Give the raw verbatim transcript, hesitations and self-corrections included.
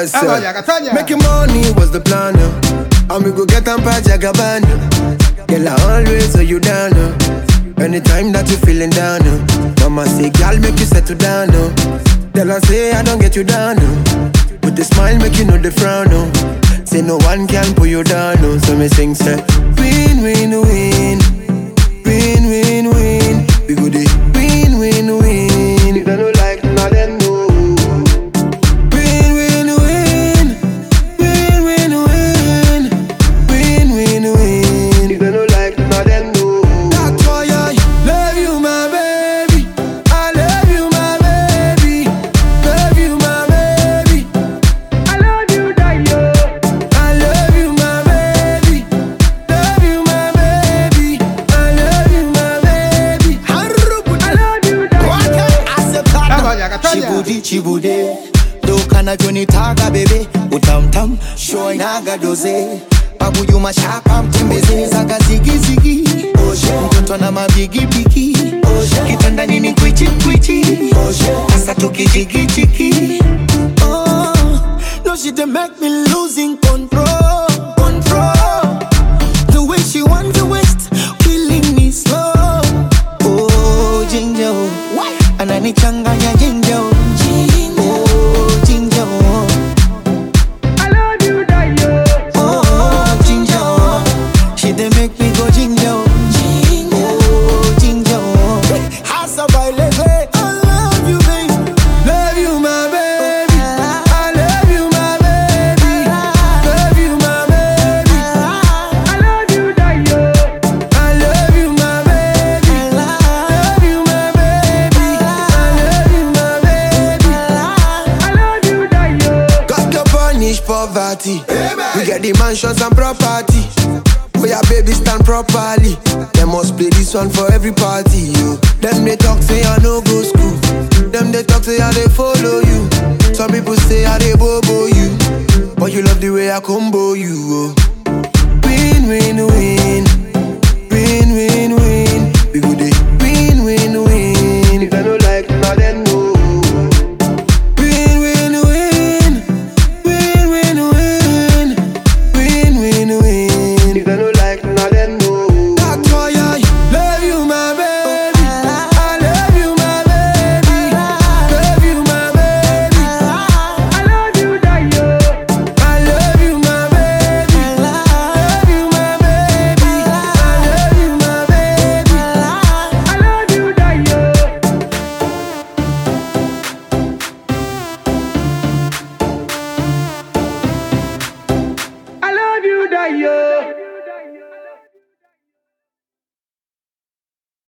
Yes, sir. Making money was the plan, uh. And we go get on Pat Jagaban. Girl, I always hold you down, uh. Anytime that you feeling down, uh. Mama say, girl, make you settle down, uh. Tell her say, I don't get you down, uh. With the smile, make you know the frown, uh. Say no one can pull you down, uh. So me sing, say, win, win, win. Win, win, win. We go the win, win, win. If I don't like none of them, no. Chibude, do kana joni taga bebe, utam tam, show naga doze. Babu you mashapa mtembeze, zaga zigi zigi. Mtoto na mabigi bigi, kitanda nini kwichi kwichi. Asa tuki jigi jigi. Oh, no she dey make me losing control, control. The way she want to waste, killing me slow. Oh, ginger, anani changanya ginger. We get the mansions and property. Where your baby stand properly. They must play this one for every party, yo. Them they talk say I no go school. Them they talk say I they follow you. Some people say I they bobo you. But you love the way I combo you, oh. Win, win, win. Win, win.